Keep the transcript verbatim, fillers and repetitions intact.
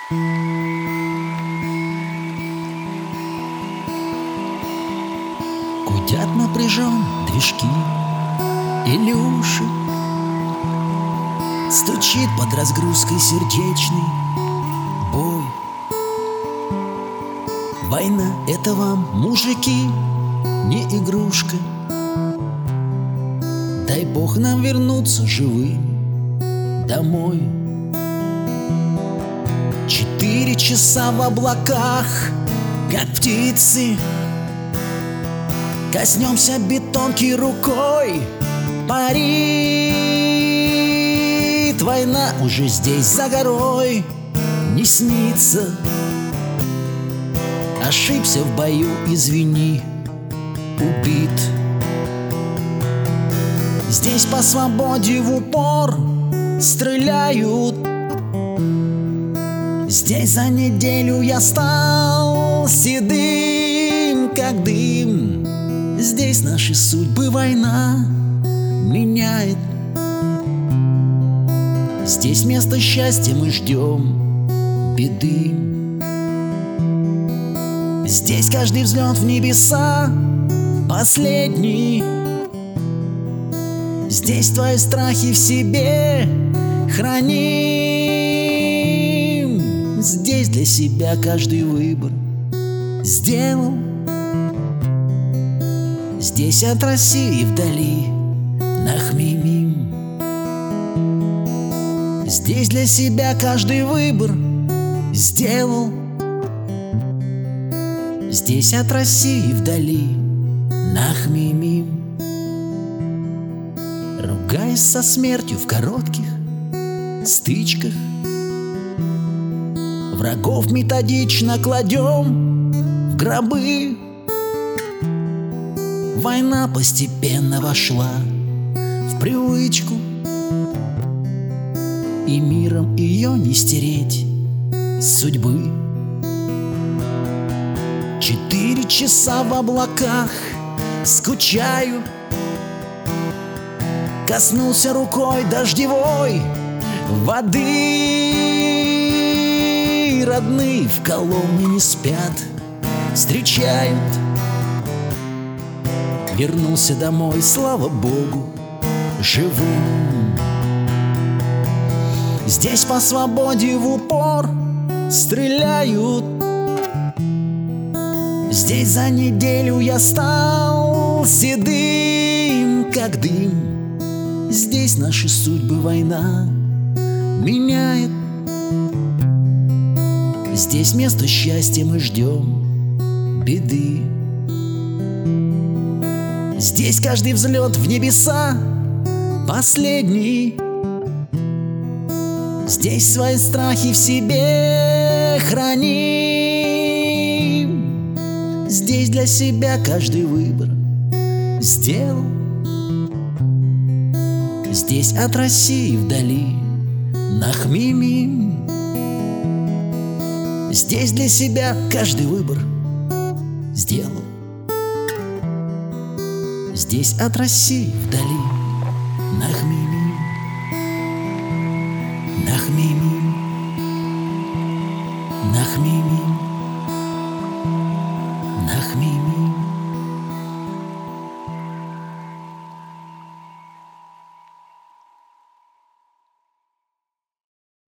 Гудят напряжен движки, Илюши. Стучит под разгрузкой сердечный бой. Война — это вам, мужики, не игрушка. Дай Бог нам вернуться живыми домой. Четыре часа в облаках, как птицы. Коснемся бетонки рукой, парит. Война уже здесь, за горой, не снится. Ошибся в бою, извини, убит. Здесь по свободе в упор стреляют. Здесь за неделю я стал седым, как дым. Здесь наши судьбы война меняет. Здесь вместо счастья мы ждем беды. Здесь каждый взлет в небеса последний. Здесь твои страхи в себе храним. Здесь для себя каждый выбор сделал. Здесь от России вдали нахмимим. Здесь для себя каждый выбор сделал. Здесь от России вдали нахмимим. Ругаясь со смертью в коротких стычках, врагов методично кладем в гробы. Война постепенно вошла в привычку, и миром ее не стереть с судьбы. Четыре часа в облаках скучаю. Коснулся рукой дождевой воды. Родные в Коломне не спят, встречают. Вернулся домой, слава Богу, живым. Здесь по свободе в упор стреляют. Здесь за неделю я стал седым, как дым. Здесь наши судьбы война меняет. Здесь вместо счастья мы ждем беды. Здесь каждый взлет в небеса последний. Здесь свои страхи в себе храним. Здесь для себя каждый выбор сделал. Здесь от России вдали нахмимим. Здесь для себя каждый выбор сделал. Здесь от России вдали нахмимим. Нахмимим. Нахмимим.